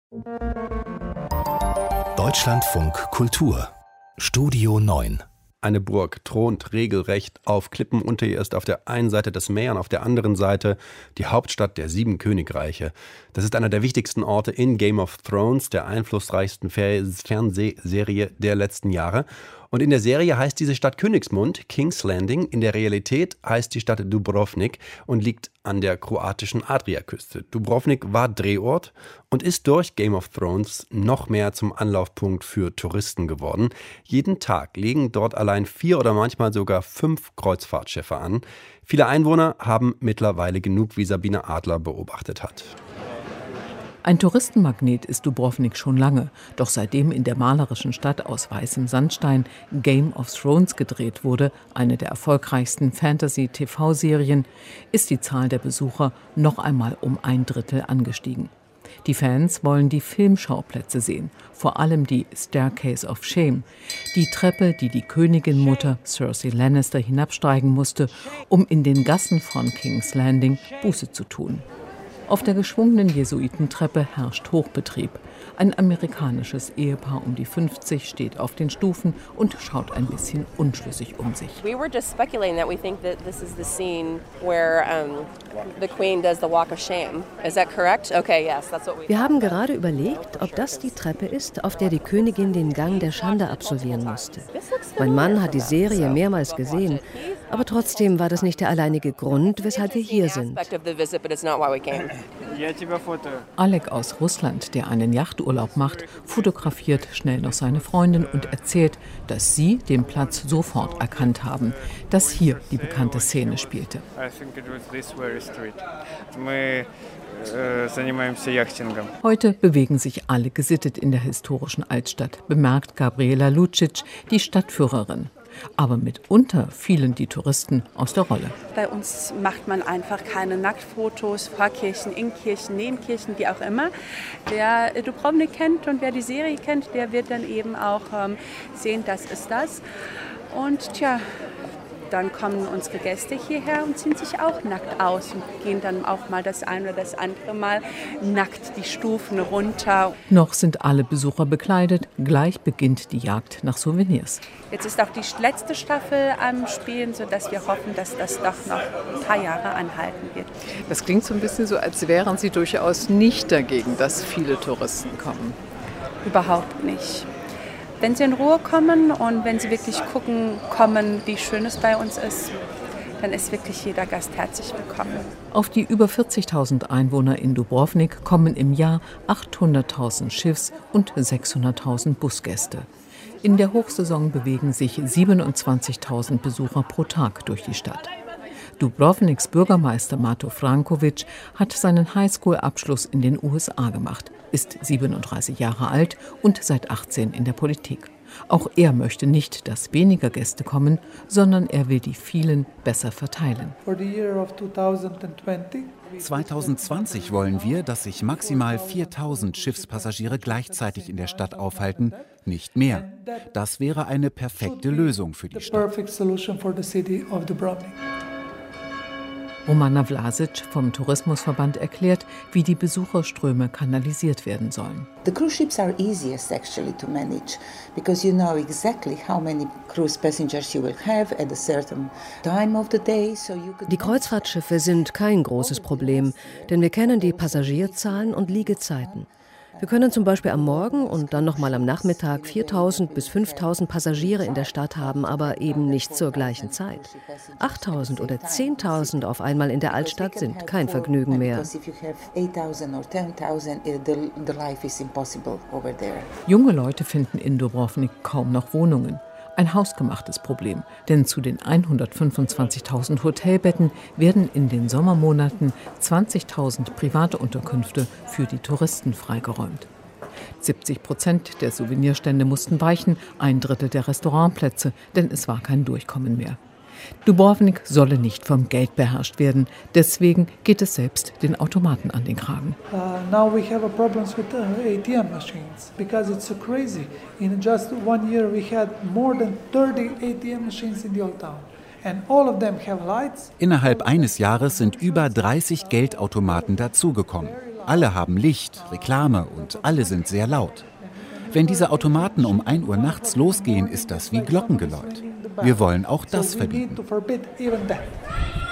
Deutschlandfunk Kultur Studio 9. Eine Burg thront regelrecht auf Klippen. Unter ihr ist auf der einen Seite das Meer und auf der anderen Seite die Hauptstadt der 7 Königreiche. Das ist einer der wichtigsten Orte in Game of Thrones, der einflussreichsten Fernsehserie der letzten Jahre. Und in der Serie heißt diese Stadt Königsmund, King's Landing. In der Realität heißt die Stadt Dubrovnik und liegt an der kroatischen Adriaküste. Dubrovnik war Drehort und ist durch Game of Thrones noch mehr zum Anlaufpunkt für Touristen geworden. Jeden Tag legen dort allein 4 oder manchmal sogar 5 Kreuzfahrtschiffe an. Viele Einwohner haben mittlerweile genug, wie Sabine Adler beobachtet hat. Ein Touristenmagnet ist Dubrovnik schon lange, doch seitdem in der malerischen Stadt aus weißem Sandstein Game of Thrones gedreht wurde, eine der erfolgreichsten Fantasy-TV-Serien, ist die Zahl der Besucher noch einmal um 1/3 angestiegen. Die Fans wollen die Filmschauplätze sehen, vor allem die Staircase of Shame, die Treppe, die die Königin-Mutter Cersei Lannister hinabsteigen musste, um in den Gassen von King's Landing Buße zu tun. Auf der geschwungenen Jesuitentreppe herrscht Hochbetrieb. Ein amerikanisches Ehepaar um die 50 steht auf den Stufen und schaut ein bisschen unschlüssig um sich. We were just speculating that we think that this is the scene where the Queen does the Walk of Shame. Is that correct? Okay, yes, that's what we. Wir haben gerade überlegt, ob das die Treppe ist, auf der die Königin den Gang der Schande absolvieren musste. Mein Mann hat die Serie mehrmals gesehen, aber trotzdem war das nicht der alleinige Grund, weshalb wir hier sind. Alek aus Russland, der einen Yachturlaub macht, fotografiert schnell noch seine Freundin und erzählt, dass sie den Platz sofort erkannt haben, dass hier die bekannte Szene spielte. Heute bewegen sich alle gesittet in der historischen Altstadt, bemerkt Gabriela Lucic, die Stadtführerin. Aber mitunter fielen die Touristen aus der Rolle. Bei uns macht man einfach keine Nacktfotos vor Kirchen, in Kirchen, neben Kirchen, wie auch immer. Wer Dubrovnik kennt und wer die Serie kennt, der wird dann eben auch sehen, das ist das. Und tja, dann kommen unsere Gäste hierher und ziehen sich auch nackt aus und gehen dann auch mal das ein oder das andere Mal nackt die Stufen runter. Noch sind alle Besucher bekleidet, gleich beginnt die Jagd nach Souvenirs. Jetzt ist auch die letzte Staffel am Spielen, sodass wir hoffen, dass das doch noch ein paar Jahre anhalten wird. Das klingt so ein bisschen so, als wären Sie durchaus nicht dagegen, dass viele Touristen kommen. Überhaupt nicht. Wenn sie in Ruhe kommen und wenn sie wirklich kommen, wie schön es bei uns ist, dann ist wirklich jeder Gast herzlich willkommen. Auf die über 40.000 Einwohner in Dubrovnik kommen im Jahr 800.000 Schiffs- und 600.000 Busgäste. In der Hochsaison bewegen sich 27.000 Besucher pro Tag durch die Stadt. Dubrovniks Bürgermeister Mato Frankovic hat seinen Highschool-Abschluss in den USA gemacht, ist 37 Jahre alt und seit 18 in der Politik. Auch er möchte nicht, dass weniger Gäste kommen, sondern er will die vielen besser verteilen. 2020 wollen wir, dass sich maximal 4.000 Schiffspassagiere gleichzeitig in der Stadt aufhalten, nicht mehr. Das wäre eine perfekte Lösung für die Stadt. Romana Vlasic vom Tourismusverband erklärt, wie die Besucherströme kanalisiert werden sollen. The cruise ships are easiest actually to manage because you know exactly how many cruise passengers you will have at a certain time of the day. Die Kreuzfahrtschiffe sind kein großes Problem, denn wir kennen die Passagierzahlen und Liegezeiten. Wir können zum Beispiel am Morgen und dann nochmal am Nachmittag 4.000 bis 5.000 Passagiere in der Stadt haben, aber eben nicht zur gleichen Zeit. 8.000 oder 10.000 auf einmal in der Altstadt sind kein Vergnügen mehr. Junge Leute finden in Dubrovnik kaum noch Wohnungen. Ein hausgemachtes Problem, denn zu den 125.000 Hotelbetten werden in den Sommermonaten 20.000 private Unterkünfte für die Touristen freigeräumt. 70% der Souvenirstände mussten weichen, 1/3 der Restaurantplätze, denn es war kein Durchkommen mehr. Dubrovnik solle nicht vom Geld beherrscht werden. Deswegen geht es selbst den Automaten an den Kragen. Now we have problems with ATM machines because it's so crazy. In just 1 year we had more than 30 ATM machines in the old town. And all of them have lights. Innerhalb eines Jahres sind über 30 Geldautomaten dazugekommen. Alle haben Licht, Reklame und alle sind sehr laut. Wenn diese Automaten um 1 Uhr nachts losgehen, ist das wie Glockengeläut. Wir wollen auch das verbieten.